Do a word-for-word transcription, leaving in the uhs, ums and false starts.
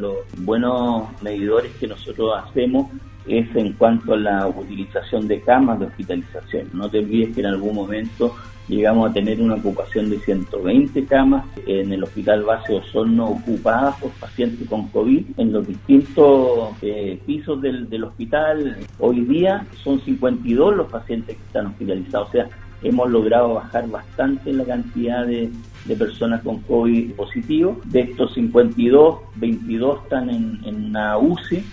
los buenos medidores que nosotros hacemos es en cuanto a la utilización de camas de hospitalización. No te olvides que en algún momento llegamos a tener una ocupación de ciento veinte camas en el Hospital Base Osorno ocupadas por pacientes con COVID en los distintos eh, pisos del, del hospital. Hoy día son cincuenta y dos los pacientes que están hospitalizados, o sea, hemos logrado bajar bastante la cantidad de, de personas con COVID positivo. De estos cincuenta y dos, veintidós están en, en una U C I.